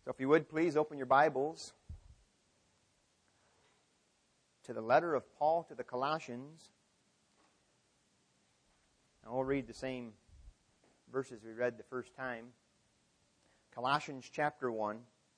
So if you would, please open your Bibles to the letter of Paul to the Colossians. And we'll read the same verses we read the first time. Colossians chapter 1.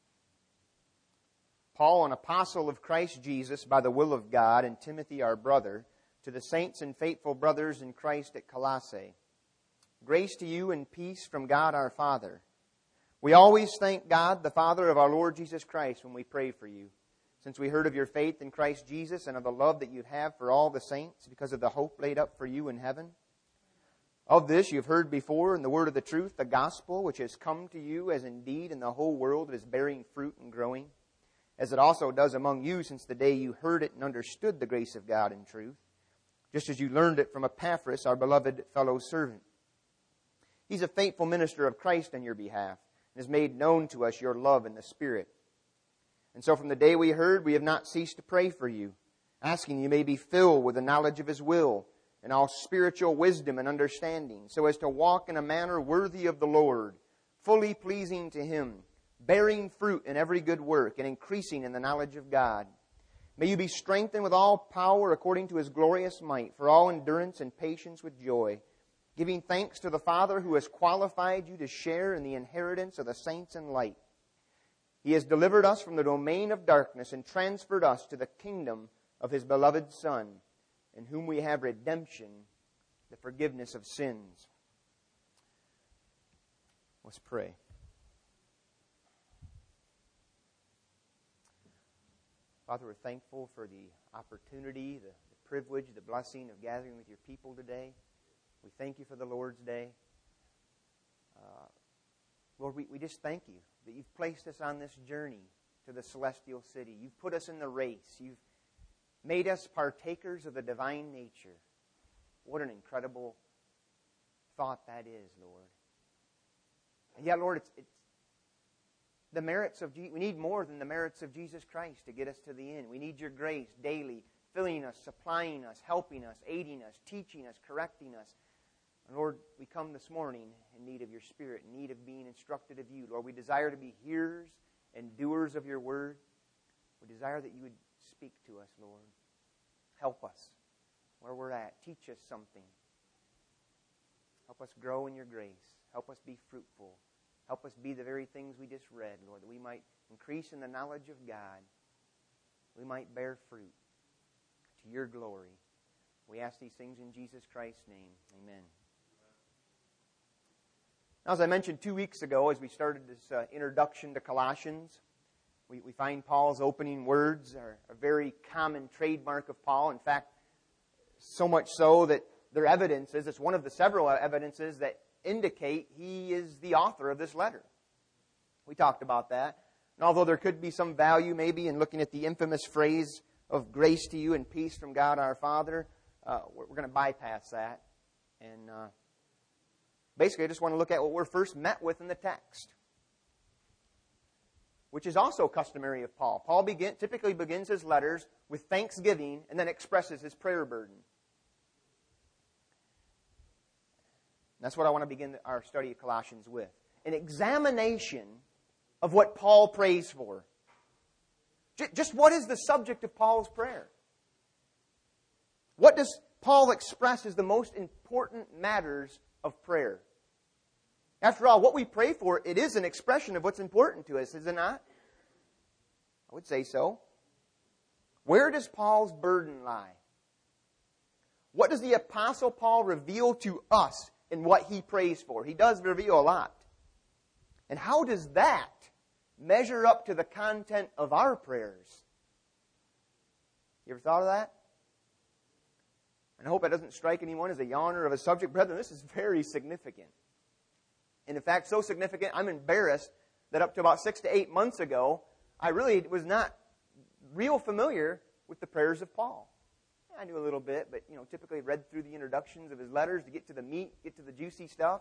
Paul, an apostle of Christ Jesus by the will of God, and Timothy our brother, to the saints and faithful brothers in Christ at Colossae. Grace to you and peace from God our Father. We always thank God, the Father of our Lord Jesus Christ, when we pray for you, since we heard of your faith in Christ Jesus and of the love that you have for all the saints because of the hope laid up for you in heaven. Of this you have heard before in the word of the truth, the gospel, which has come to you, as indeed in the whole world it is bearing fruit and growing, as it also does among you since the day you heard it and understood the grace of God in truth, just as you learned it from Epaphras, our beloved fellow servant. He's a faithful minister of Christ on your behalf, and has made known to us your love in the Spirit. And so from the day we heard, we have not ceased to pray for you, asking you may be filled with the knowledge of His will, and all spiritual wisdom and understanding, so as to walk in a manner worthy of the Lord, fully pleasing to Him, bearing fruit in every good work, and increasing in the knowledge of God. May you be strengthened with all power according to His glorious might, for all endurance and patience with joy, giving thanks to the Father who has qualified you to share in the inheritance of the saints in light. He has delivered us from the domain of darkness and transferred us to the kingdom of His beloved Son, in whom we have redemption, the forgiveness of sins. Let's pray. Father, we're thankful for the opportunity, the privilege, the blessing of gathering with your people today. We thank you for the Lord's Day. Lord, we just thank you that you've placed us on this journey to the celestial city. You've put us in the race. You've made us partakers of the divine nature. What an incredible thought that is, Lord. And yet, Lord, it's the merits of we need more than the merits of Jesus Christ to get us to the end. We need your grace daily, filling us, supplying us, helping us, aiding us, teaching us, correcting us. And Lord, we come this morning in need of your Spirit, in need of being instructed of you. Lord, we desire to be hearers and doers of your word. We desire that you would speak to us, Lord. Help us where we're at. Teach us something. Help us grow in your grace. Help us be fruitful. Help us be the very things we just read, Lord, that we might increase in the knowledge of God. We might bear fruit to your glory. We ask these things in Jesus Christ's name. Amen. Now, as I mentioned 2 weeks ago, as we started this introduction to Colossians, we find Paul's opening words are a very common trademark of Paul. In fact, so much so that they're evidences. It's one of the several evidences that indicate he is the author of this letter. We talked about that. And although there could be some value maybe in looking at the infamous phrase of grace to you and peace from God our Father, we're going to bypass that. And basically, I just want to look at what we're first met with in the text, which is also customary of Paul. Paul typically begins his letters with thanksgiving and then expresses his prayer burden. That's what I want to begin our study of Colossians with. An examination of what Paul prays for. Just what is the subject of Paul's prayer? What does Paul express as the most important matters of prayer? After all, what we pray for, it is an expression of what's important to us, is it not? I would say so. Where does Paul's burden lie? What does the Apostle Paul reveal to us in what he prays for? He does reveal a lot. And how does that measure up to the content of our prayers? You ever thought of that? And I hope it doesn't strike anyone as a yawner of a subject. Brethren, this is very significant. And in fact, so significant, I'm embarrassed that up to about 6 to 8 months ago, I really was not real familiar with the prayers of Paul. I knew a little bit, but typically read through the introductions of his letters to get to the meat, get to the juicy stuff.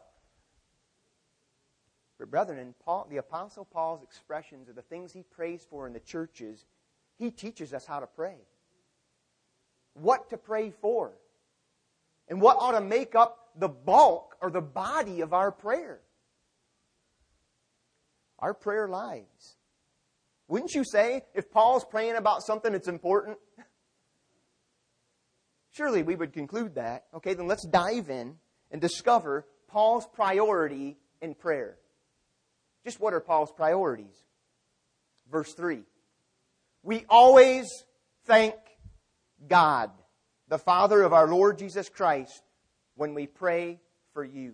But brethren, in the Apostle Paul's expressions of the things he prays for in the churches, he teaches us how to pray. What to pray for. And what ought to make up the bulk or the body of our prayer. our prayer lives. Wouldn't you say, if Paul's praying about something that's important, surely we would conclude that. Okay, then let's dive in and discover Paul's priority in prayer. Just what are Paul's priorities? Verse 3. We always thank God, the Father of our Lord Jesus Christ, when we pray for you.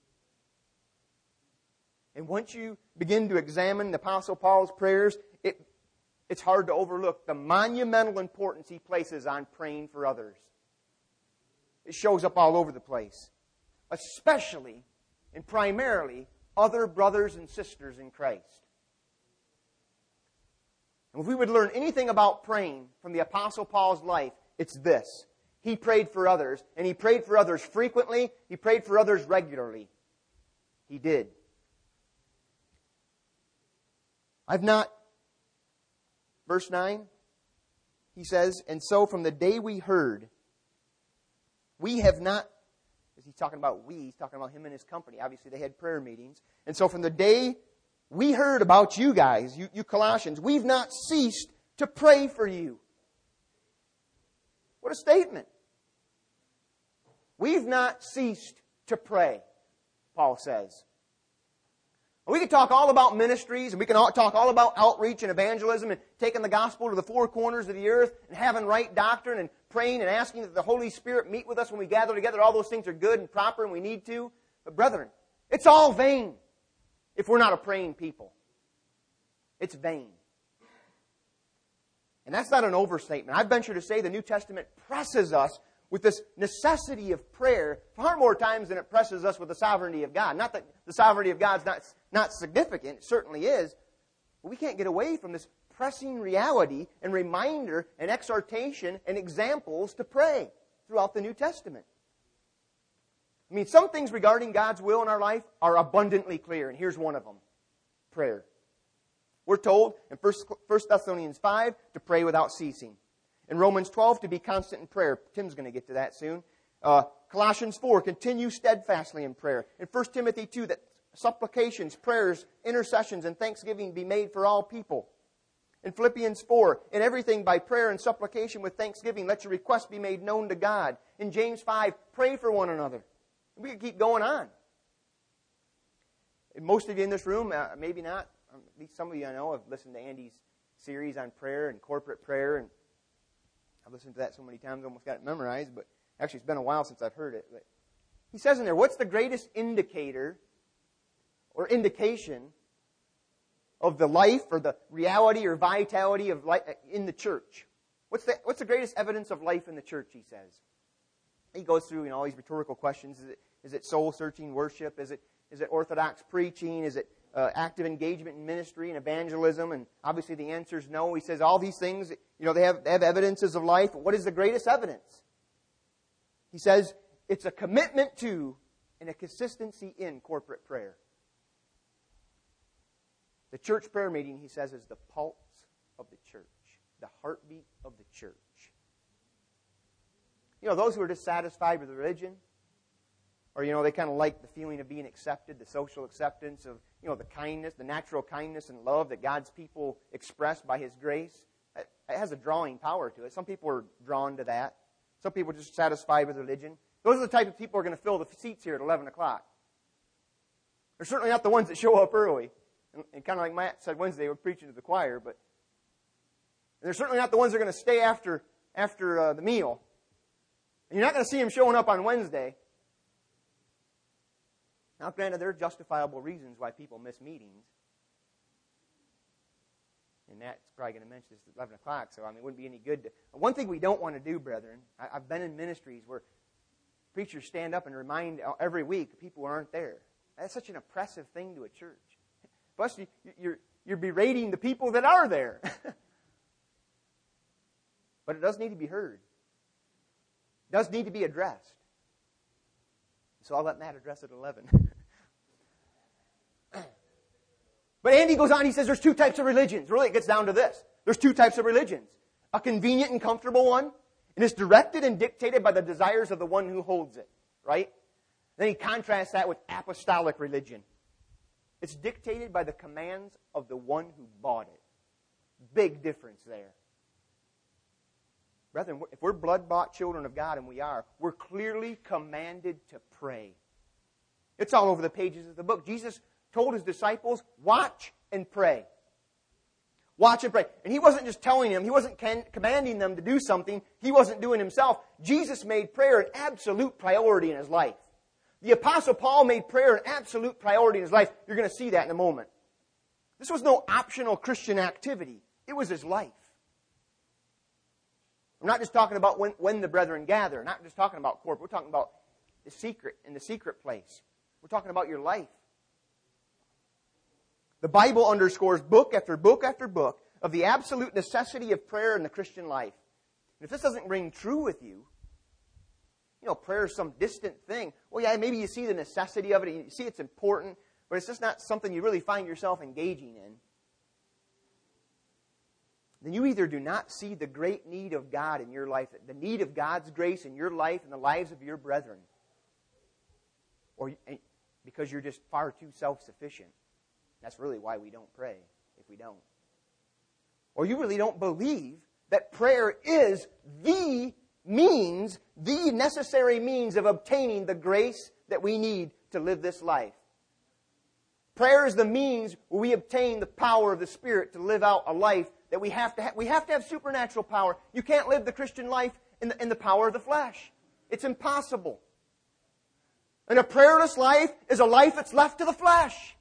And once you begin to examine the Apostle Paul's prayers, it's hard to overlook the monumental importance he places on praying for others. It shows up all over the place, especially and primarily other brothers and sisters in Christ. And if we would learn anything about praying from the Apostle Paul's life, it's this. He prayed for others, and he prayed for others frequently. He prayed for others regularly. He did. Verse 9, he says, and so from the day we heard, we have not, as he's talking about he's talking about him and his company. Obviously they had prayer meetings. And so from the day we heard about you guys, you Colossians, we've not ceased to pray for you. What a statement. We've not ceased to pray, Paul says. We can talk all about ministries, and we can talk all about outreach and evangelism and taking the gospel to the four corners of the earth and having right doctrine and praying and asking that the Holy Spirit meet with us when we gather together. All those things are good and proper and we need to. But brethren, it's all vain if we're not a praying people. It's vain. And that's not an overstatement. I venture to say the New Testament presses us with this necessity of prayer far more times than it presses us with the sovereignty of God. Not that the sovereignty of God's not significant. It certainly is. But we can't get away from this pressing reality and reminder and exhortation and examples to pray throughout the New Testament. I mean, some things regarding God's will in our life are abundantly clear, and here's one of them. Prayer. We're told in 1 Thessalonians 5 to pray without ceasing. In Romans 12 to be constant in prayer. Tim's going to get to that soon. Colossians 4, continue steadfastly in prayer. In 1 Timothy 2, that supplications, prayers, intercessions, and thanksgiving be made for all people. In Philippians 4, in everything by prayer and supplication with thanksgiving, let your requests be made known to God. In James 5, pray for one another. We can keep going on. And most of you in this room, maybe not, at least some of you I know have listened to Andy's series on prayer and corporate prayer, and I've listened to that so many times, almost got it memorized, but actually it's been a while since I've heard it. But he says in there, what's the greatest indicator or indication of the life or the reality or vitality of life in the church? What's the greatest evidence of life in the church, he says? He goes through all these rhetorical questions. Is it soul-searching worship? Is it orthodox preaching? Is it active engagement in ministry and evangelism? And obviously the answer is no. He says all these things, they have evidences of life. But what is the greatest evidence? He says it's a commitment to and a consistency in corporate prayer. The church prayer meeting, he says, is the pulse of the church, the heartbeat of the church. Those who are dissatisfied with religion, or, they kind of like the feeling of being accepted, the social acceptance of, the kindness, the natural kindness and love that God's people express by His grace. It has a drawing power to it. Some people are drawn to that. Some people are just satisfied with religion. Those are the type of people who are going to fill the seats here at 11 o'clock. They're certainly not the ones that show up early. And kind of like Matt said Wednesday, we're preaching to the choir, but they're certainly not the ones that are going to stay after the meal. And you're not going to see them showing up on Wednesday. Now, granted, there are justifiable reasons why people miss meetings. And Matt's probably going to mention this at 11 o'clock, so it wouldn't be any good to... One thing we don't want to do, brethren, I've been in ministries where preachers stand up and remind every week people who aren't there. That's such an oppressive thing to a church. Plus, you're berating the people that are there. But it does need to be heard. It does need to be addressed. So I'll let Matt address it at 11. But Andy goes on, he says there's two types of religions. Really, it gets down to this. There's two types of religions. A convenient and comfortable one, and it's directed and dictated by the desires of the one who holds it. Right? Then he contrasts that with apostolic religion. It's dictated by the commands of the one who bought it. Big difference there. Brethren, if we're blood-bought children of God, and we are, we're clearly commanded to pray. It's all over the pages of the book. Jesus told His disciples, watch and pray. Watch and pray. And He wasn't just telling them, He wasn't commanding them to do something He wasn't doing Himself. Jesus made prayer an absolute priority in His life. The Apostle Paul made prayer an absolute priority in his life. You're going to see that in a moment. This was no optional Christian activity. It was his life. I'm not just talking about when the brethren gather. I'm not just talking about corporate. We're talking about the secret, in the secret place. We're talking about your life. The Bible underscores book after book after book of the absolute necessity of prayer in the Christian life. And if this doesn't ring true with you, prayer is some distant thing. Well, yeah, maybe you see the necessity of it. You see it's important, but it's just not something you really find yourself engaging in. Then you either do not see the great need of God in your life, the need of God's grace in your life and the lives of your brethren, or because you're just far too self-sufficient. That's really why we don't pray, if we don't. Or you really don't believe that prayer is the necessary means of obtaining the grace that we need to live this life. Prayer is the means where we obtain the power of the Spirit to live out a life that we have to have. We have to have supernatural power. You can't live the Christian life in the power of the flesh. It's impossible. And a prayerless life is a life that's left to the flesh.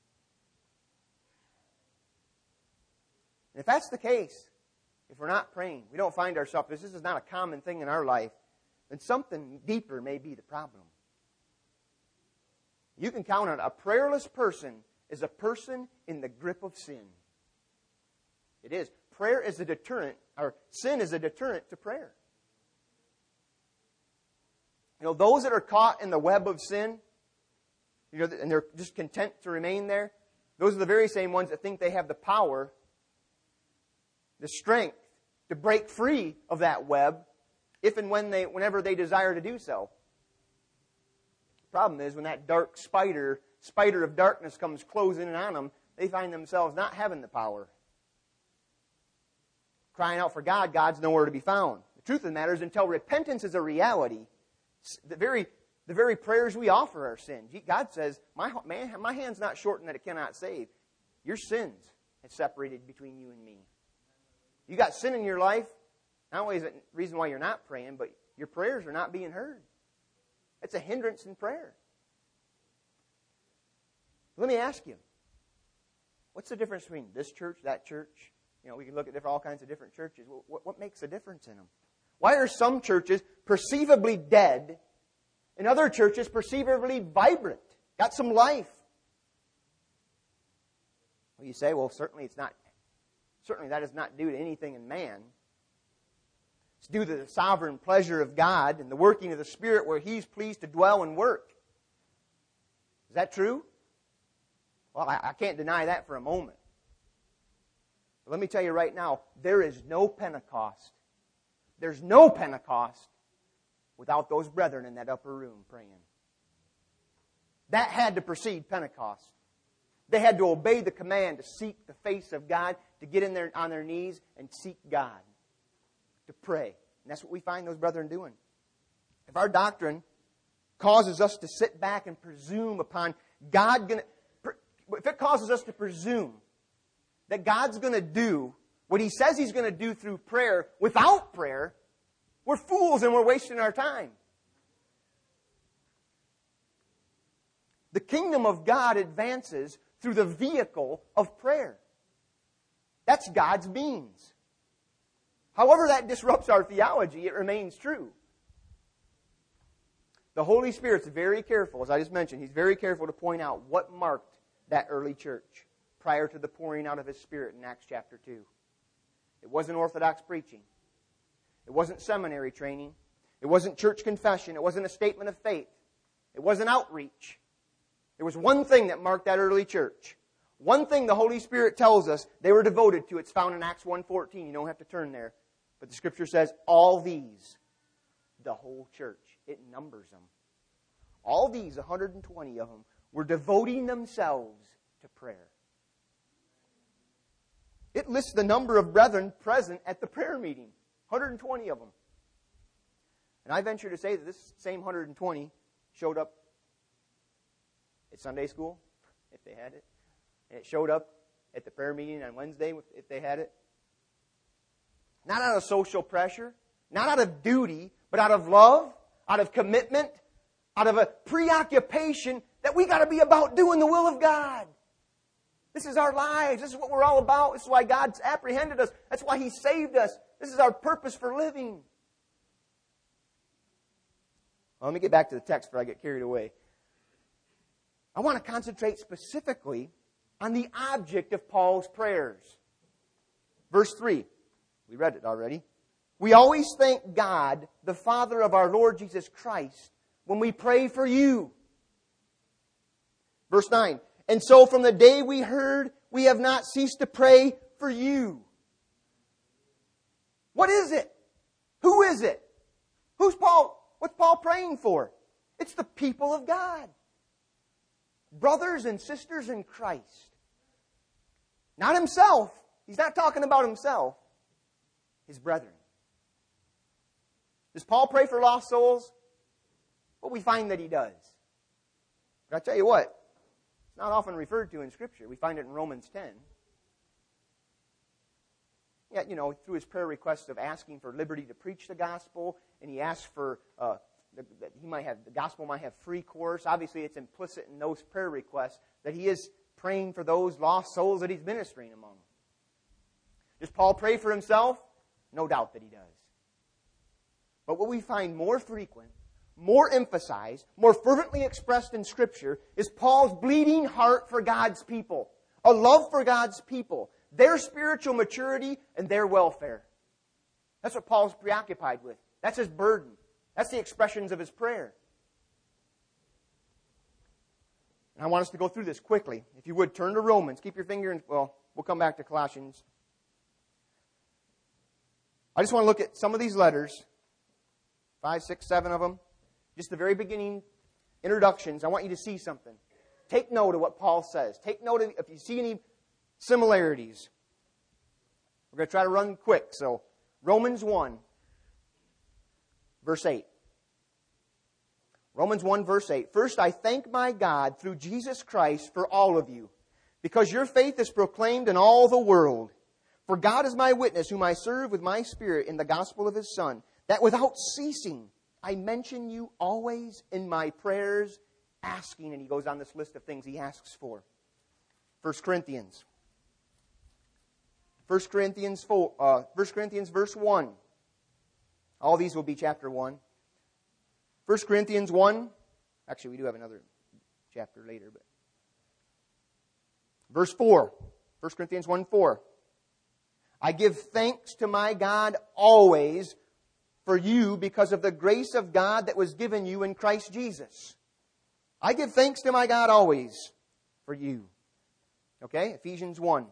And if that's the case, if we're not praying, we don't find ourselves, this is not a common thing in our life, then something deeper may be the problem. You can count on a prayerless person as a person in the grip of sin. It is. Prayer is a deterrent, or sin is a deterrent to prayer. Those that are caught in the web of sin, and they're just content to remain there, those are the very same ones that think they have the power, the strength, to break free of that web if and whenever they desire to do so. The problem is when that dark spider of darkness comes closing in on them, they find themselves not having the power. Crying out for God, God's nowhere to be found. The truth of the matter is, until repentance is a reality, the very prayers we offer are sin. God says, my hand's not shortened that it cannot save. Your sins have separated between you and me. You got sin in your life, not only is it the reason why you're not praying, but your prayers are not being heard. It's a hindrance in prayer. Let me ask you, what's the difference between this church, that church? We can look at all kinds of different churches. What makes a difference in them? Why are some churches perceivably dead and other churches perceivably vibrant, got some life? Well, you say, certainly that is not due to anything in man. It's due to the sovereign pleasure of God and the working of the Spirit where He's pleased to dwell and work. Is that true? Well, I can't deny that for a moment. But let me tell you right now, there is no Pentecost. There's no Pentecost without those brethren in that upper room praying. That had to precede Pentecost. They had to obey the command to seek the face of God, to get in there on their knees and seek God, to pray. And that's what we find those brethren doing. If our doctrine causes us to sit back and presume upon God, if it causes us to presume that God's going to do what He says He's going to do through prayer without prayer, we're fools and we're wasting our time. The kingdom of God advances through the vehicle of prayer. That's God's means. However that disrupts our theology, it remains true. The Holy Spirit's very careful, as I just mentioned, He's very careful to point out what marked that early church prior to the pouring out of His Spirit in Acts chapter 2. It wasn't orthodox preaching. It wasn't seminary training. It wasn't church confession. It wasn't a statement of faith. It wasn't outreach. There was one thing that marked that early church. One thing the Holy Spirit tells us they were devoted to. It's found in Acts 1:14. You don't have to turn there. But the Scripture says, all these, the whole church, it numbers them. All these, 120 of them, were devoting themselves to prayer. It lists the number of brethren present at the prayer meeting. 120 of them. And I venture to say that this same 120 showed up at Sunday school, if they had it. And it showed up at the prayer meeting on Wednesday, if they had it. Not out of social pressure, not out of duty, but out of love, out of commitment, out of a preoccupation that we got to be about doing the will of God. This is our lives. This is what we're all about. This is why God's apprehended us. That's why He saved us. This is our purpose for living. Well, let me get back to the text before I get carried away. I want to concentrate specifically on the object of Paul's prayers. Verse 3. We read it already. We always thank God, the Father of our Lord Jesus Christ, when we pray for you. Verse 9. And so from the day we heard, we have not ceased to pray for you. What is it? Who is it? Who's Paul? What's Paul praying for? It's the people of God. Brothers and sisters in Christ. Not himself. He's not talking about himself. His brethren. Does Paul pray for lost souls? Well, we find that he does. But I tell you what, it's not often referred to in Scripture. We find it in Romans 10. Yeah, through his prayer request of asking for liberty to preach the gospel, and he asks for that the gospel might have free course. Obviously, it's implicit in those prayer requests that he is praying for those lost souls that he's ministering among. Does Paul pray for himself? No doubt that he does. But what we find more frequent, more emphasized, more fervently expressed in Scripture is Paul's bleeding heart for God's people. A love for God's people. Their spiritual maturity and their welfare. That's what Paul's preoccupied with. That's his burden. That's the expressions of his prayer. And I want us to go through this quickly. If you would, turn to Romans. Keep your finger in... Well, we'll come back to Colossians. I just want to look at some of these letters. 5, 6, 7 of them. Just the very beginning introductions. I want you to see something. Take note of what Paul says. Take note of if you see any similarities. We're going to try to run quick. So, Romans 1, verse 8. Romans 1, verse 8. First, I thank my God through Jesus Christ for all of you, because your faith is proclaimed in all the world. For God is my witness, whom I serve with my spirit in the gospel of His Son, that without ceasing I mention you always in my prayers, asking, and he goes on this list of things he asks for. 1 Corinthians. 1 Corinthians verse 1. All these will be chapter 1. 1 Corinthians 1. Actually, we do have another chapter later. But verse 4. 1 Corinthians 1:4. I give thanks to my God always for you because of the grace of God that was given you in Christ Jesus. I give thanks to my God always for you. Okay? Ephesians 1.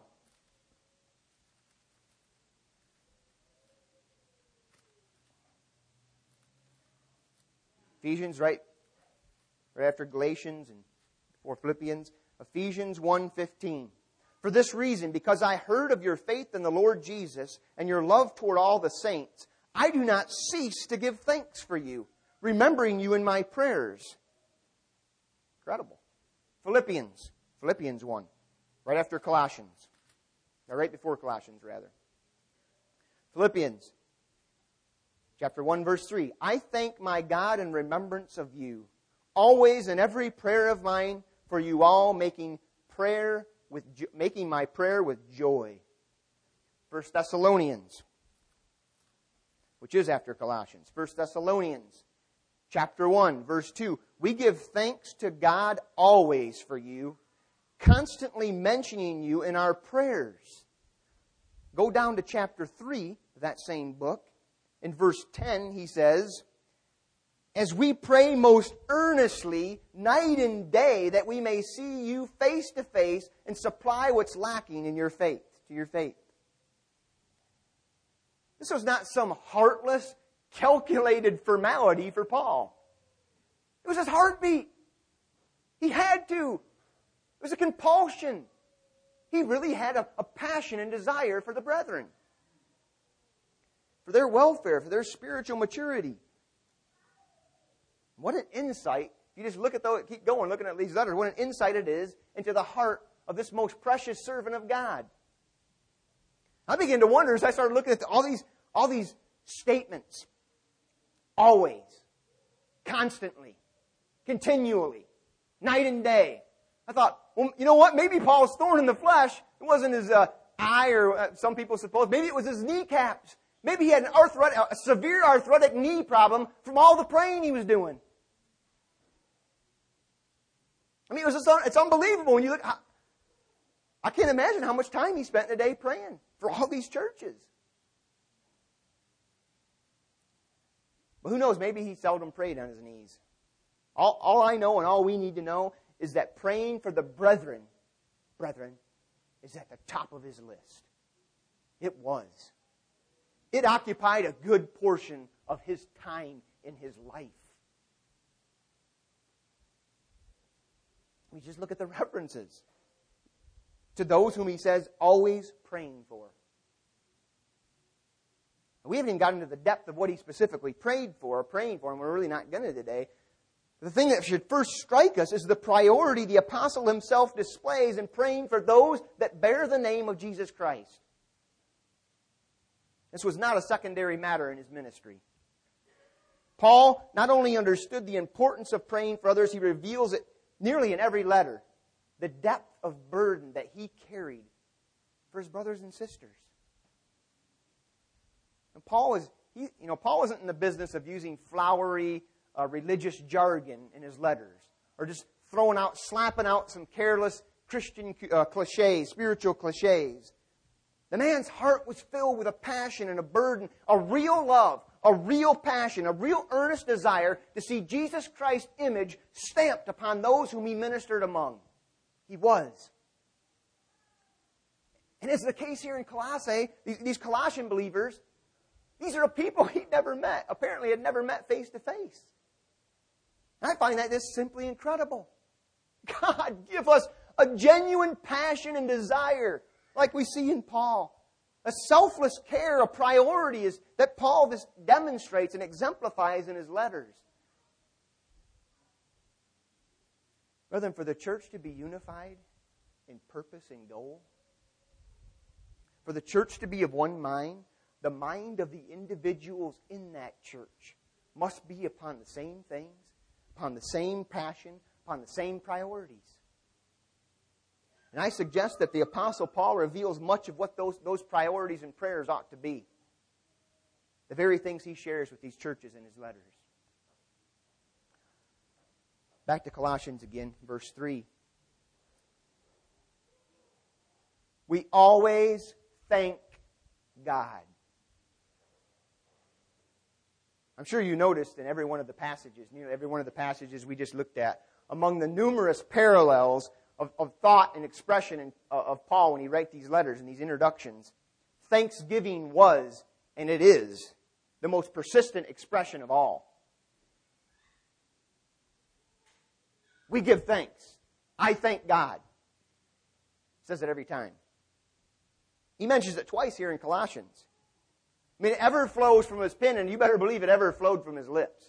Ephesians, right after Galatians and before Philippians. Ephesians 1:15. For this reason, because I heard of your faith in the Lord Jesus and your love toward all the saints, I do not cease to give thanks for you, remembering you in my prayers. Incredible. Philippians 1, right after Colossians. Or right before Colossians, rather. Philippians, chapter 1, verse 3. I thank my God in remembrance of you, always in every prayer of mine, for you all, making my prayer with joy. 1 Thessalonians, which is after Colossians. 1 Thessalonians, chapter 1, verse 2. We give thanks to God always for you, constantly mentioning you in our prayers. Go down to chapter 3 of that same book. In verse 10, he says, as we pray most earnestly, night and day, that we may see you face to face and supply what's lacking in your faith, to your faith. This was not some heartless, calculated formality for Paul. It was his heartbeat. He had to. It was a compulsion. He really had a passion and desire for the brethren, for their welfare, for their spiritual maturity. What an insight. If you just look at those, keep going, looking at these letters, what an insight it is into the heart of this most precious servant of God. I began to wonder as I started looking at all these statements. Always, constantly, continually, night and day. I thought, well, you know what? Maybe Paul's thorn in the flesh, it wasn't his eye, or some people suppose. Maybe it was his kneecaps. Maybe he had a severe arthritic knee problem from all the praying he was doing. I mean, it's unbelievable when you look. I can't imagine how much time he spent in a day praying for all these churches. But who knows? Maybe he seldom prayed on his knees. All I know and all we need to know is that praying for the brethren, is at the top of his list. It was. It occupied a good portion of his time in his life. We just look at the references to those whom he says always praying for. We haven't even gotten into the depth of what he specifically praying for, and we're really not going to today. The thing that should first strike us is the priority the apostle himself displays in praying for those that bear the name of Jesus Christ. This was not a secondary matter in his ministry. Paul not only understood the importance of praying for others, he reveals it nearly in every letter. The depth of burden that he carried for his brothers and sisters. And Paul wasn't in the business of using flowery religious jargon in his letters, or just slapping out some careless Christian cliches, spiritual cliches. The man's heart was filled with a passion and a burden, a real love, a real passion, a real earnest desire to see Jesus Christ's image stamped upon those whom he ministered among. He was. And as the case here in Colossae, these Colossian believers, these are people he'd never met. Apparently had never met face to face. I find that just simply incredible. God, give us a genuine passion and desire like we see in Paul. A selfless care, a priority is that Paul demonstrates and exemplifies in his letters. Rather than for the church to be unified in purpose and goal, for the church to be of one mind, the mind of the individuals in that church must be upon the same things, upon the same passion, upon the same priorities. And I suggest that the Apostle Paul reveals much of what those priorities and prayers ought to be. The very things he shares with these churches in his letters. Back to Colossians again, verse 3. We always thank God. I'm sure you noticed in every one of the passages, every one of the passages we just looked at, among the numerous parallels of thought and expression of Paul when he writes these letters and these introductions, thanksgiving was, and it is, the most persistent expression of all. We give thanks. I thank God. He says it every time. He mentions it twice here in Colossians. I mean, it ever flows from his pen, and you better believe it ever flowed from his lips.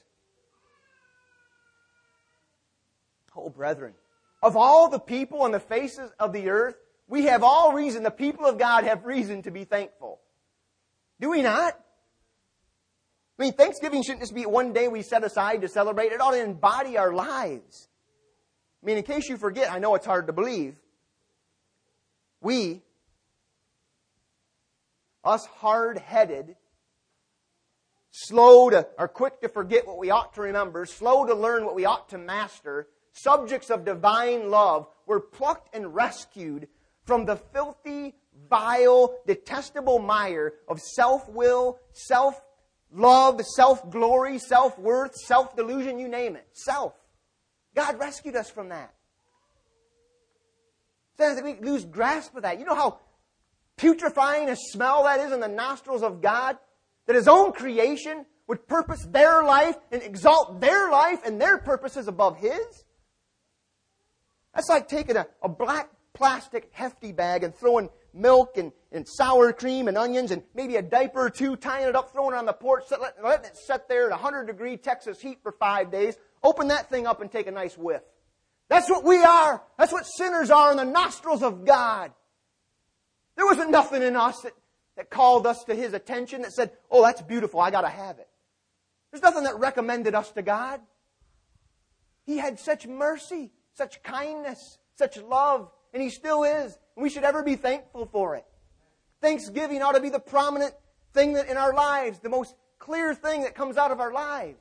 Oh, brethren, of all the people on the faces of the earth, we have all reason, the people of God have reason to be thankful. Do we not? I mean, Thanksgiving shouldn't just be one day we set aside to celebrate. It ought to embody our lives. I mean, in case you forget, I know it's hard to believe, us hard-headed, quick to forget what we ought to remember, slow to learn what we ought to master, subjects of divine love, were plucked and rescued from the filthy, vile, detestable mire of self-will, self-love, self-glory, self-worth, self-delusion, you name it. Self. God rescued us from that. So we lose grasp of that. You know how putrefying a smell that is in the nostrils of God? That His own creation would purpose their life and exalt their life and their purposes above His? That's like taking a black plastic hefty bag and throwing milk and sour cream and onions and maybe a diaper or two, tying it up, throwing it on the porch, letting it sit there at 100-degree Texas heat for 5 days. Open that thing up and take a nice whiff. That's what we are. That's what sinners are in the nostrils of God. There wasn't nothing in us that called us to His attention, that said, oh, that's beautiful, I got to have it. There's nothing that recommended us to God. He had such mercy, such kindness, such love, and He still is. And we should ever be thankful for it. Thanksgiving ought to be the prominent thing that in our lives, the most clear thing that comes out of our lives.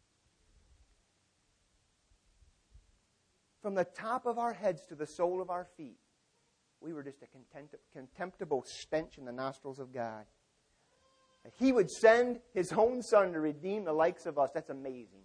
From the top of our heads to the sole of our feet, we were just a contemptible stench in the nostrils of God. That He would send His own Son to redeem the likes of us. That's amazing.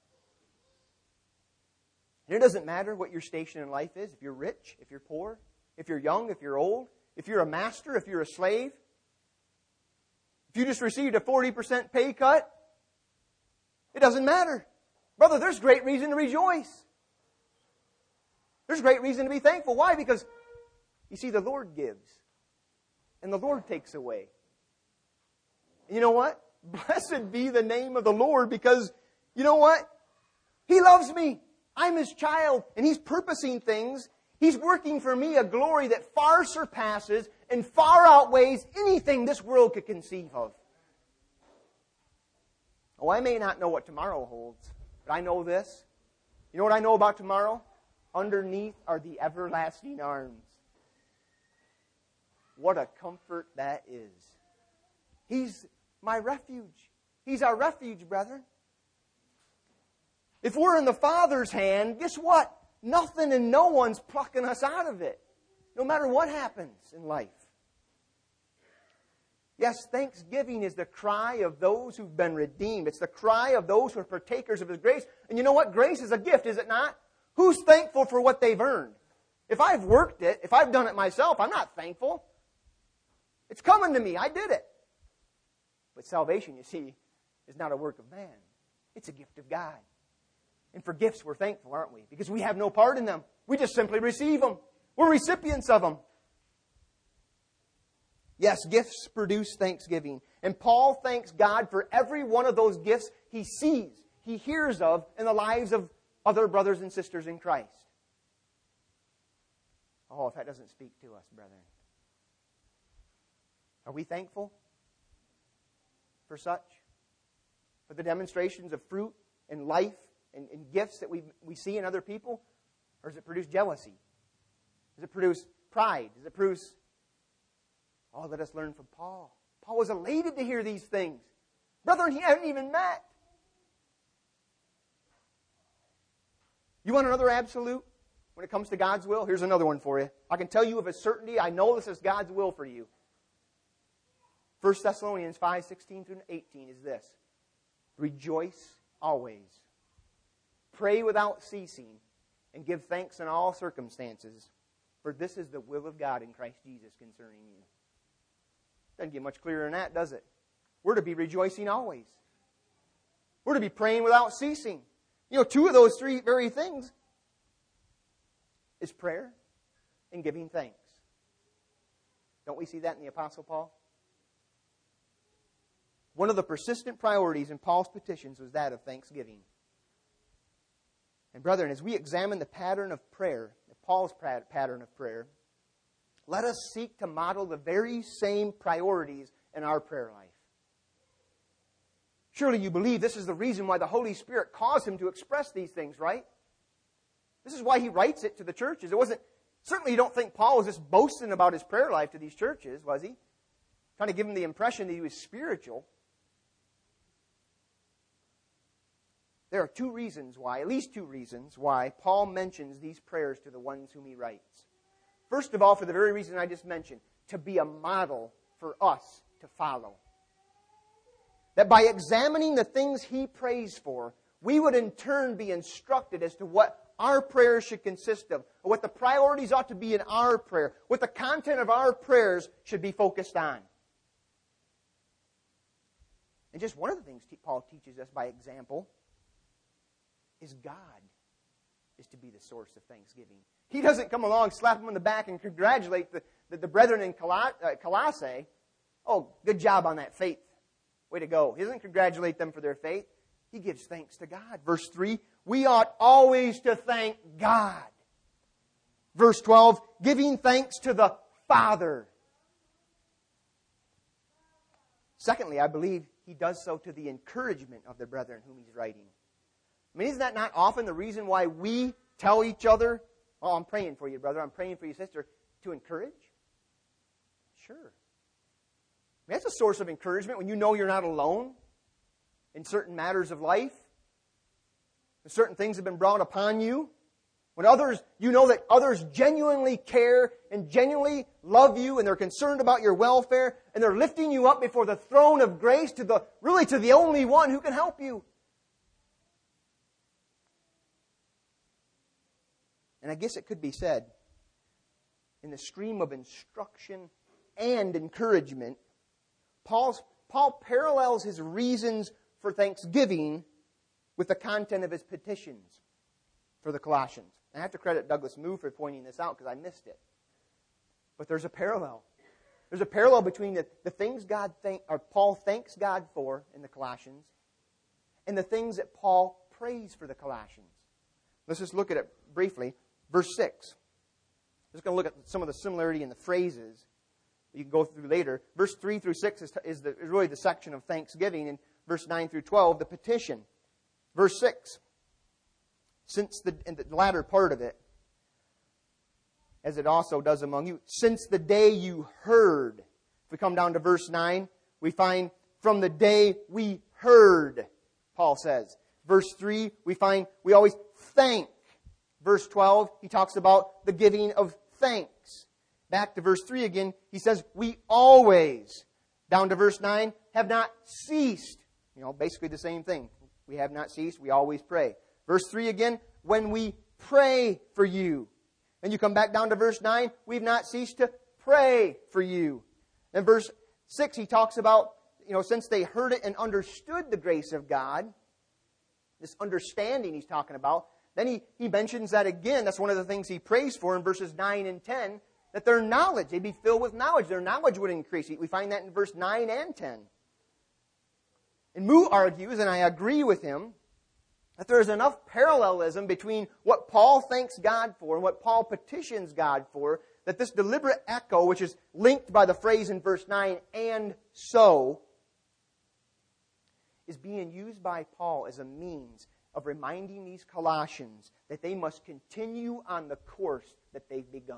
And it doesn't matter what your station in life is. If you're rich, if you're poor, if you're young, if you're old, if you're a master, if you're a slave. If you just received a 40% pay cut, it doesn't matter. Brother, there's great reason to rejoice. There's great reason to be thankful. Why? Because, you see, the Lord gives. And the Lord takes away. And you know what? Blessed be the name of the Lord, because, you know what? He loves me. I'm His child. And He's purposing things. He's working for me a glory that far surpasses and far outweighs anything this world could conceive of. Oh, I may not know what tomorrow holds, but I know this. You know what I know about tomorrow? Underneath are the everlasting arms. What a comfort that is. He's my refuge. He's our refuge, brethren. If we're in the Father's hand, guess what? Nothing and no one's plucking us out of it. No matter what happens in life. Yes, thanksgiving is the cry of those who've been redeemed. It's the cry of those who are partakers of His grace. And you know what? Grace is a gift, is it not? Who's thankful for what they've earned? If I've worked it, if I've done it myself, I'm not thankful. It's coming to me. I did it. But salvation, you see, is not a work of man. It's a gift of God. And for gifts, we're thankful, aren't we? Because we have no part in them. We just simply receive them. We're recipients of them. Yes, gifts produce thanksgiving. And Paul thanks God for every one of those gifts he sees, he hears of in the lives of other brothers and sisters in Christ. Oh, if that doesn't speak to us, brethren. Are we thankful for such? For the demonstrations of fruit and life and gifts that we see in other people? Or does it produce jealousy? Does it produce pride? Does it produce... Oh, let us learn from Paul. Paul was elated to hear these things. Brethren, he hadn't even met. You want another absolute when it comes to God's will? Here's another one for you. I can tell you of a certainty, I know this is God's will for you. 1 Thessalonians 5:16 through 18 is this. Rejoice always. Pray without ceasing. And give thanks in all circumstances. For this is the will of God in Christ Jesus concerning you. Doesn't get much clearer than that, does it? We're to be rejoicing always. We're to be praying without ceasing. You know, two of those three very things is prayer and giving thanks. Don't we see that in the Apostle Paul? One of the persistent priorities in Paul's petitions was that of thanksgiving. And brethren, as we examine the pattern of prayer, Paul's pattern of prayer, let us seek to model the very same priorities in our prayer life. Surely you believe this is the reason why the Holy Spirit caused him to express these things, right? This is why he writes it to the churches. It wasn't, certainly you don't think Paul was just boasting about his prayer life to these churches, was he? Trying to give them the impression that he was spiritual. There are two reasons why, at least two reasons why Paul mentions these prayers to the ones whom he writes. First of all, for the very reason I just mentioned, to be a model for us to follow. That by examining the things he prays for, we would in turn be instructed as to what our prayers should consist of, or what the priorities ought to be in our prayer, what the content of our prayers should be focused on. And just one of the things Paul teaches us by example is God is to be the source of thanksgiving. He doesn't come along, slap them on the back, and congratulate the brethren in Colossae. Oh, good job on that faith. Way to go. He doesn't congratulate them for their faith. He gives thanks to God. Verse 3, we ought always to thank God. Verse 12, giving thanks to the Father. Secondly, I believe he does so to the encouragement of the brethren whom he's writing. I mean, isn't that not often the reason why we tell each other, oh, I'm praying for you, brother, I'm praying for you, sister, to encourage? Sure. I mean, that's a source of encouragement when you know you're not alone in certain matters of life. When certain things have been brought upon you. When others, you know that others genuinely care and genuinely love you and they're concerned about your welfare and they're lifting you up before the throne of grace to the only one who can help you. And I guess it could be said, in the stream of instruction and encouragement, Paul parallels his reasons for thanksgiving with the content of his petitions for the Colossians. I have to credit Douglas Moo for pointing this out because I missed it. But there's a parallel. There's a parallel between the things Paul thanks God for in the Colossians and the things that Paul prays for the Colossians. Let's just look at it briefly. Verse 6. I'm just going to look at some of the similarity in the phrases that you can go through later. Verse 3 through 6 is really the section of thanksgiving. And verse 9 through 12, the petition. Verse 6. In the latter part of it, as it also does among you, since the day you heard. If we come down to verse 9, we find from the day we heard, Paul says. Verse 3, we always thank. Verse 12, he talks about the giving of thanks. Back to verse 3 again, he says, we always. Down to verse 9, have not ceased. Basically the same thing. We have not ceased, we always pray. Verse 3 again, when we pray for you. And you come back down to verse 9, we've not ceased to pray for you. And verse 6, he talks about, since they heard it and understood the grace of God, this understanding he's talking about, then he mentions that again. That's one of the things he prays for in verses 9 and 10, that their knowledge, they'd be filled with knowledge. Their knowledge would increase. We find that in verse 9 and 10. And Moo argues, and I agree with him, that there is enough parallelism between what Paul thanks God for and what Paul petitions God for, that this deliberate echo, which is linked by the phrase in verse 9, and so, is being used by Paul as a means of reminding these Colossians that they must continue on the course that they've begun.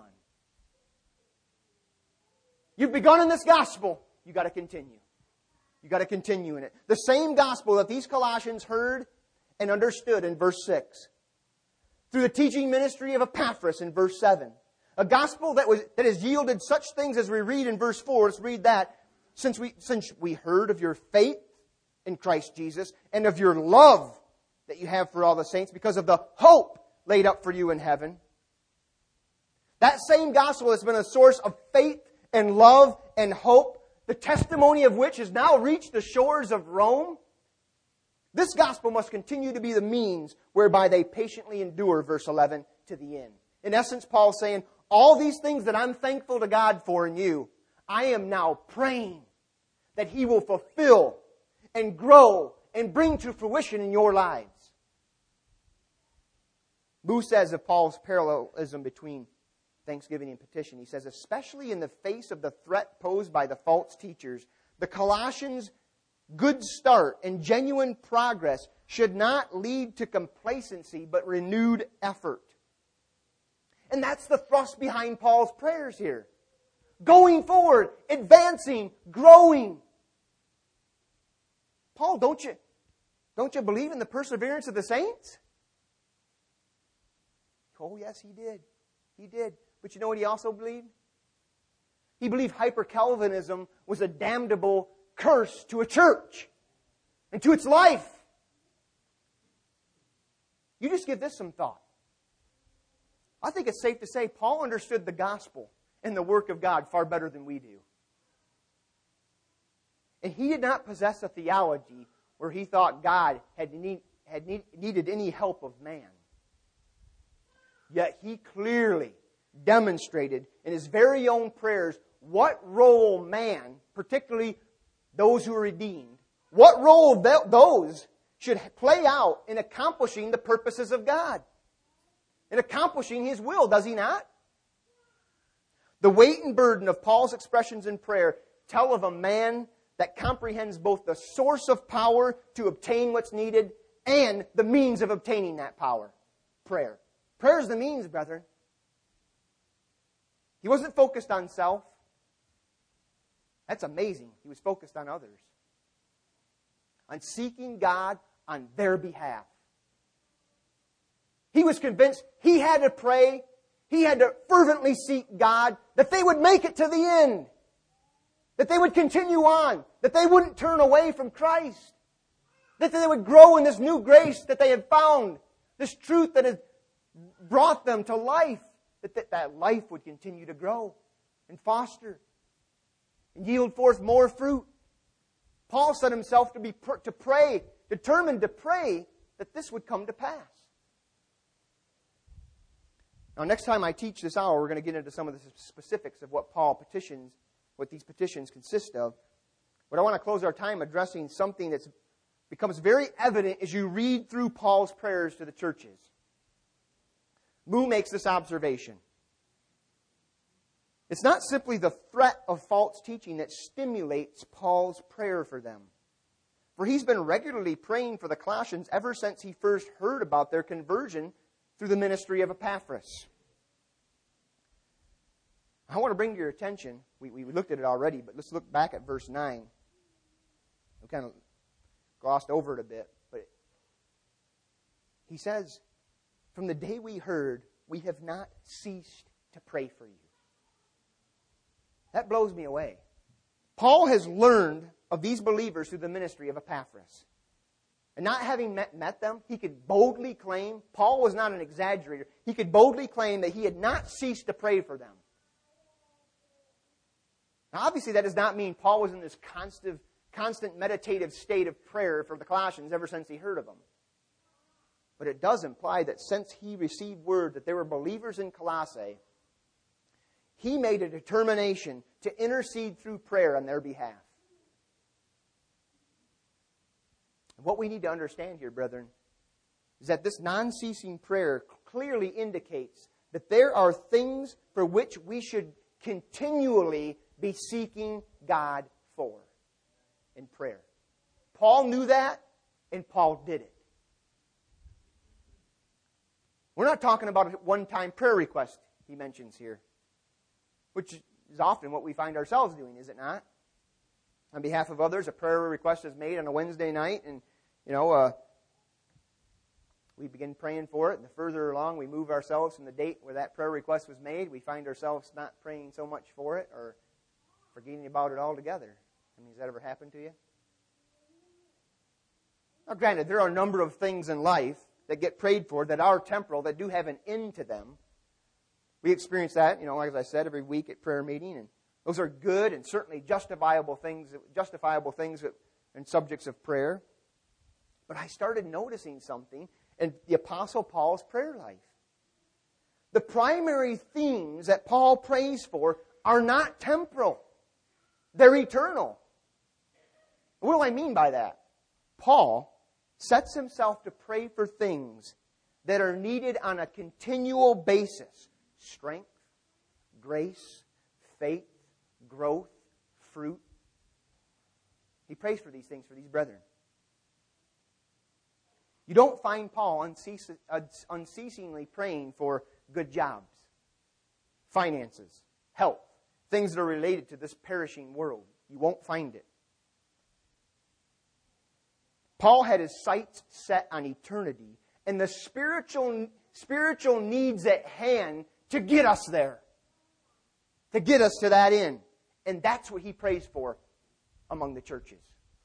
You've begun in this gospel, you've got to continue. You've got to continue in it. The same gospel that these Colossians heard and understood in verse 6. Through the teaching ministry of Epaphras in verse 7. A gospel that has yielded such things as we read in verse 4. Let's read that. Since we heard of your faith in Christ Jesus and of your love that you have for all the saints because of the hope laid up for you in heaven. That same gospel has been a source of faith and love and hope, the testimony of which has now reached the shores of Rome. This gospel must continue to be the means whereby they patiently endure, verse 11, to the end. In essence, Paul's saying, all these things that I'm thankful to God for in you, I am now praying that He will fulfill and grow and bring to fruition in your lives. Moo says of Paul's parallelism between thanksgiving and petition, he says, especially in the face of the threat posed by the false teachers, the Colossians' good start and genuine progress should not lead to complacency, but renewed effort. And that's the thrust behind Paul's prayers here. Going forward, advancing, growing. Paul, don't you believe in the perseverance of the saints? Oh, yes, he did. He did. But you know what he also believed? He believed hyper-Calvinism was a damnable curse to a church and to its life. You just give this some thought. I think it's safe to say Paul understood the gospel and the work of God far better than we do. And he did not possess a theology where he thought God had needed any help of man. Yet he clearly demonstrated in his very own prayers what role man, particularly those who are redeemed, what role those should play out in accomplishing the purposes of God, in accomplishing His will, does he not? The weight and burden of Paul's expressions in prayer tell of a man that comprehends both the source of power to obtain what's needed and the means of obtaining that power. Prayer. Prayer is the means, brethren. He wasn't focused on self. That's amazing. He was focused on others. On seeking God on their behalf. He was convinced he had to pray, he had to fervently seek God, that they would make it to the end. That they would continue on. That they wouldn't turn away from Christ. That they would grow in this new grace that they had found. This truth that has brought them to life. That life would continue to grow and foster and yield forth more fruit. Paul set himself to pray, determined to pray that this would come to pass. Now, next time I teach this hour, we're going to get into some of the specifics of what what these petitions consist of. But I want to close our time addressing something that becomes very evident as you read through Paul's prayers to the churches. Moo makes this observation. It's not simply the threat of false teaching that stimulates Paul's prayer for them. For he's been regularly praying for the Colossians ever since he first heard about their conversion through the ministry of Epaphras. I want to bring to your attention, we looked at it already, but let's look back at verse 9. We kind of glossed over it a bit, but he says, "From the day we heard, we have not ceased to pray for you." That blows me away. Paul has learned of these believers through the ministry of Epaphras. And not having met them, he could boldly claim, Paul was not an exaggerator, he could boldly claim that he had not ceased to pray for them. Now obviously that does not mean Paul was in this constant meditative state of prayer for the Colossians ever since he heard of them. But it does imply that since he received word that there were believers in Colossae, he made a determination to intercede through prayer on their behalf. What we need to understand here, brethren, is that this non-ceasing prayer clearly indicates that there are things for which we should continually be seeking God for in prayer. Paul knew that, and Paul did it. We're not talking about a one-time prayer request he mentions here, which is often what we find ourselves doing, is it not? On behalf of others, a prayer request is made on a Wednesday night, and we begin praying for it. And the further along we move ourselves from the date where that prayer request was made, we find ourselves not praying so much for it or forgetting about it altogether. I mean, has that ever happened to you? Now, granted, there are a number of things in life that get prayed for that are temporal, that do have an end to them. We experience that, like as I said, every week at prayer meeting, and those are good and certainly justifiable things and subjects of prayer. But I started noticing something in the Apostle Paul's prayer life. The primary themes that Paul prays for are not temporal. They're eternal. What do I mean by that? Paul sets himself to pray for things that are needed on a continual basis. Strength, grace, faith, growth, fruit. He prays for these things for these brethren. You don't find Paul unceasingly praying for good jobs, finances, health, things that are related to this perishing world. You won't find it. Paul had his sights set on eternity and the spiritual needs at hand to get us there, to get us to that end. And that's what he prays for among the churches.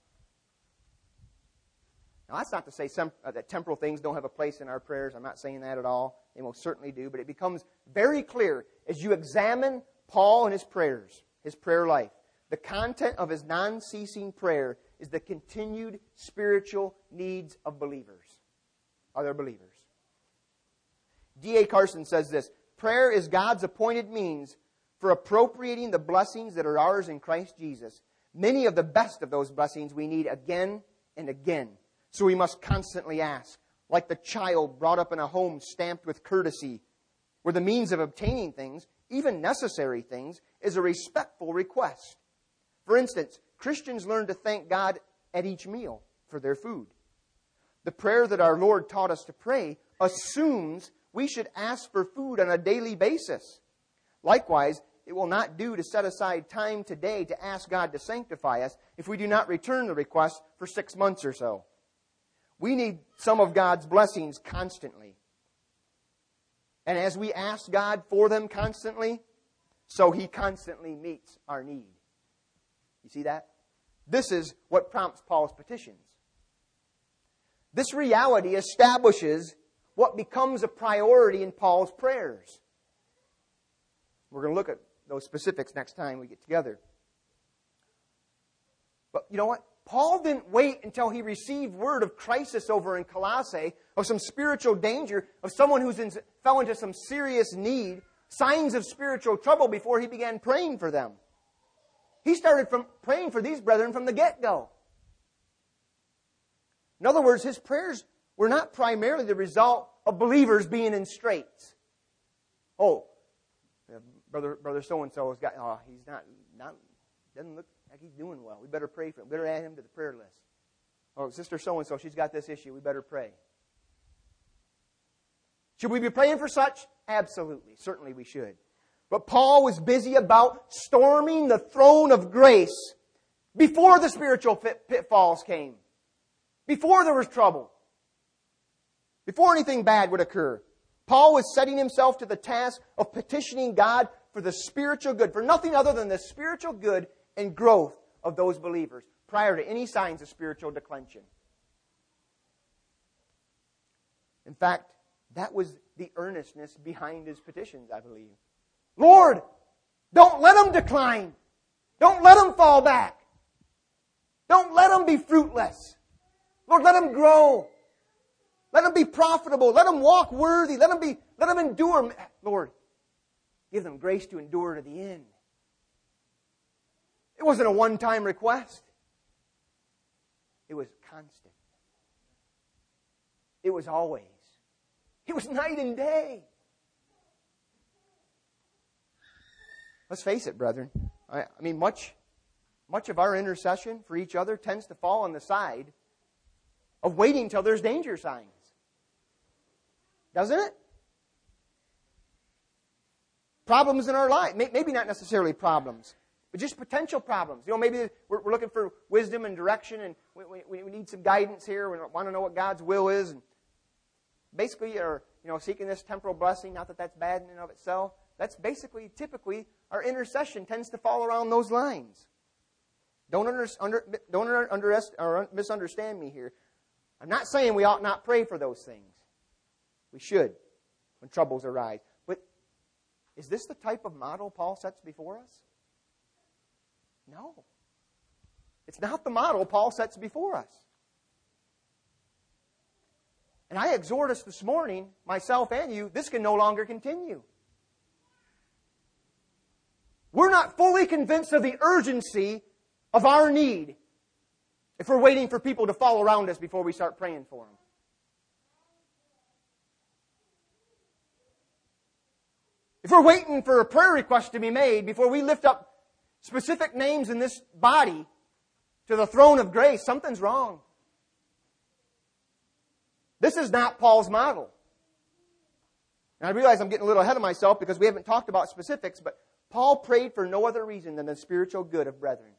Now, that's not to say that temporal things don't have a place in our prayers. I'm not saying that at all. They most certainly do. But it becomes very clear as you examine Paul and his prayers, his prayer life. The content of his non-ceasing prayer is the continued spiritual needs of believers, other believers. D.A. Carson says this: prayer is God's appointed means for appropriating the blessings that are ours in Christ Jesus. Many of the best of those blessings we need again and again. So we must constantly ask, like the child brought up in a home stamped with courtesy, where the means of obtaining things, even necessary things, is a respectful request. For instance, Christians learn to thank God at each meal for their food. The prayer that our Lord taught us to pray assumes we should ask for food on a daily basis. Likewise, it will not do to set aside time today to ask God to sanctify us if we do not return the request for 6 months or so. We need some of God's blessings constantly. And as we ask God for them constantly, so He constantly meets our need. You see that? This is what prompts Paul's petitions. This reality establishes what becomes a priority in Paul's prayers. We're going to look at those specifics next time we get together. But you know what? Paul didn't wait until he received word of crisis over in Colossae, of some spiritual danger, of someone who fell into some serious need, signs of spiritual trouble, before he began praying for them. He started praying for these brethren from the get-go. In other words, his prayers were not primarily the result of believers being in straits. Oh, brother so-and-so has got, he's not doesn't look like he's doing well. We better pray for him. We better add him to the prayer list. Oh, sister so-and-so, she's got this issue. We better pray. Should we be praying for such? Absolutely. Certainly we should. But Paul was busy about storming the throne of grace before the spiritual pitfalls came. Before there was trouble. Before anything bad would occur. Paul was setting himself to the task of petitioning God for the spiritual good, for nothing other than the spiritual good and growth of those believers prior to any signs of spiritual declension. In fact, that was the earnestness behind his petitions, I believe. Lord, don't let them decline. Don't let them fall back. Don't let them be fruitless. Lord, let them grow. Let them be profitable. Let them walk worthy. Let them endure. Lord, give them grace to endure to the end. It wasn't a one-time request. It was constant. It was always. It was night and day. Let's face it, brethren. I mean, much of our intercession for each other tends to fall on the side of waiting till there's danger signs. Doesn't it? Problems in our life. Maybe not necessarily problems, but just potential problems. You know, maybe we're looking for wisdom and direction, and we need some guidance here. We want to know what God's will is. And basically, seeking this temporal blessing, not that that's bad in and of itself. That's basically, typically, our intercession tends to fall around those lines. Don't misunderstand me here. I'm not saying we ought not pray for those things. We should when troubles arise. But is this the type of model Paul sets before us? No. It's not the model Paul sets before us. And I exhort us this morning, myself and you, this can no longer continue. We're not fully convinced of the urgency of our need if we're waiting for people to fall around us before we start praying for them. If we're waiting for a prayer request to be made before we lift up specific names in this body to the throne of grace, something's wrong. This is not Paul's model. And I realize I'm getting a little ahead of myself because we haven't talked about specifics, but Paul prayed for no other reason than the spiritual good of brethren.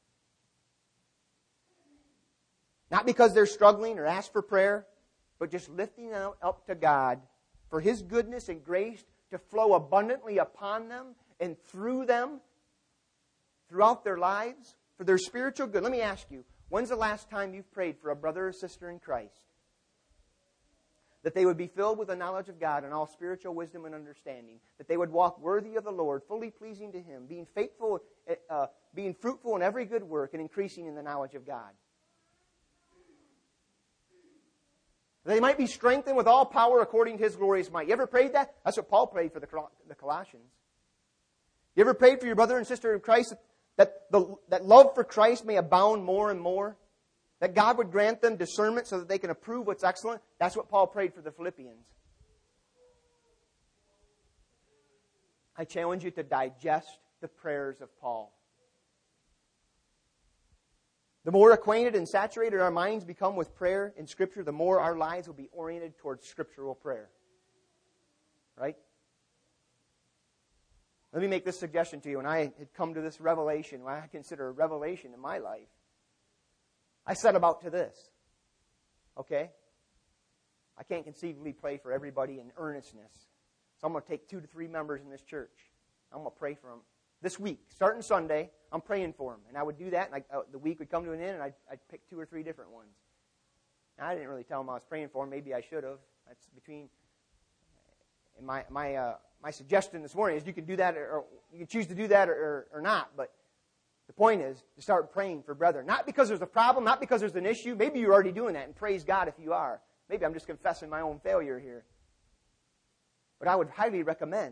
Not because they're struggling or ask for prayer, but just lifting them up to God for His goodness and grace to flow abundantly upon them and through them throughout their lives for their spiritual good. Let me ask you, when's the last time you've prayed for a brother or sister in Christ? That they would be filled with the knowledge of God and all spiritual wisdom and understanding. That they would walk worthy of the Lord, fully pleasing to Him, being faithful, being fruitful in every good work and increasing in the knowledge of God. that they might be strengthened with all power according to His glorious might. You ever prayed that? That's what Paul prayed for the Colossians. You ever prayed for your brother and sister in Christ that love for Christ may abound more and more? That God would grant them discernment so that they can approve what's excellent? That's what Paul prayed for the Philippians. I challenge you to digest the prayers of Paul. The more acquainted and saturated our minds become with prayer in Scripture, the more our lives will be oriented towards scriptural prayer. Right? Let me make this suggestion to you. When I had come to this revelation, what I consider a revelation in my life, I set about to this. Okay? I can't conceivably pray for everybody in earnestness. So I'm going to take 2 to 3 members in this church. I'm going to pray for them. This week, starting Sunday, I'm praying for them. And I would do that, and the week would come to an end, and I'd pick 2 or 3 different ones. Now, I didn't really tell them I was praying for them. Maybe I should have. That's between... And my suggestion this morning is you can do that, or you can choose to do that or not. But the point is to start praying for brethren. Not because there's a problem, not because there's an issue. Maybe you're already doing that, and praise God if you are. Maybe I'm just confessing my own failure here. But I would highly recommend...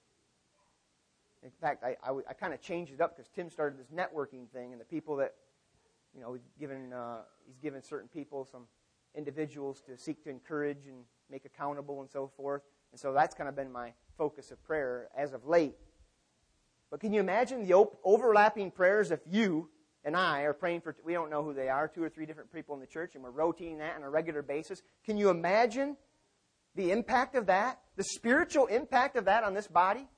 In fact, I kind of changed it up because Tim started this networking thing, and the people that, he's given certain people, some individuals to seek to encourage and make accountable and so forth. And so that's kind of been my focus of prayer as of late. But can you imagine the overlapping prayers if you and I are praying for, we don't know who they are, 2 or 3 different people in the church, and we're rotating that on a regular basis? Can you imagine the impact of that, the spiritual impact of that on this body?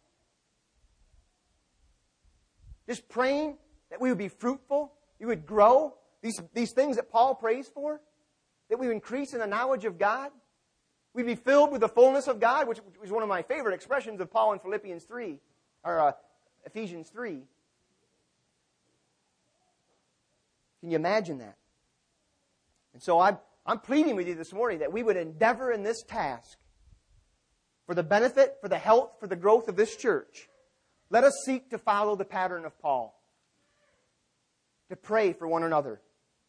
Just praying that we would be fruitful, we would grow, these things that Paul prays for, that we would increase in the knowledge of God. We'd be filled with the fullness of God, which was one of my favorite expressions of Paul in Philippians 3, or Ephesians 3. Can you imagine that? And so I'm pleading with you this morning that we would endeavor in this task for the benefit, for the health, for the growth of this church. Let us seek to follow the pattern of Paul, to pray for one another.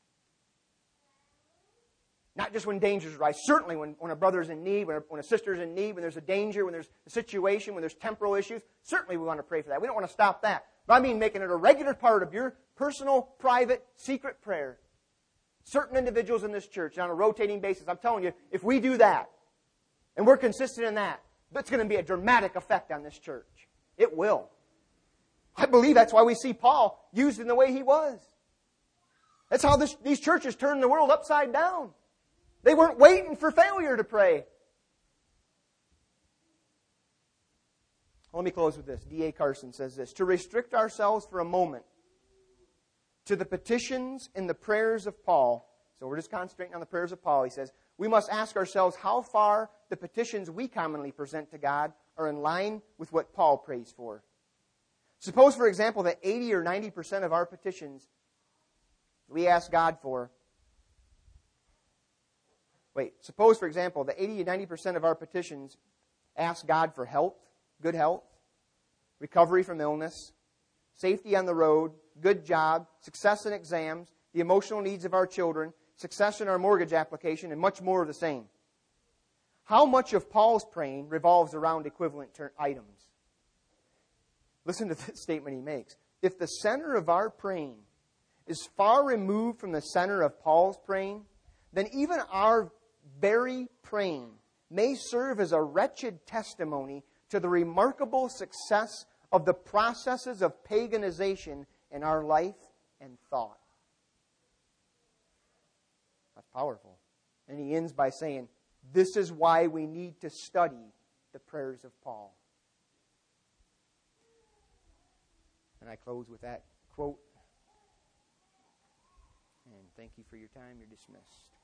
Not just when dangers arise. Certainly when a brother's in need, when a sister's in need, when there's a danger, when there's a situation, when there's temporal issues. Certainly we want to pray for that. We don't want to stop that. But I mean making it a regular part of your personal, private, secret prayer. Certain individuals in this church on a rotating basis. I'm telling you, if we do that, and we're consistent in that, that's going to be a dramatic effect on this church. It will. I believe that's why we see Paul used in the way he was. That's how these churches turned the world upside down. They weren't waiting for failure to pray. Let me close with this. D.A. Carson says this: to restrict ourselves for a moment to the petitions and the prayers of Paul. So we're just concentrating on the prayers of Paul. He says, we must ask ourselves how far the petitions we commonly present to God are in line with what Paul prays for. Suppose, for example, that 80 or 90% of our petitions we ask God for. Suppose, for example, that 80 or 90% of our petitions ask God for health, good health, recovery from illness, safety on the road, good job, success in exams, the emotional needs of our children, success in our mortgage application, and much more of the same. How much of Paul's praying revolves around equivalent items? Listen to the statement he makes. If the center of our praying is far removed from the center of Paul's praying, then even our very praying may serve as a wretched testimony to the remarkable success of the processes of paganization in our life and thought. That's powerful. And he ends by saying, this is why we need to study the prayers of Paul. And I close with that quote. And thank you for your time. You're dismissed.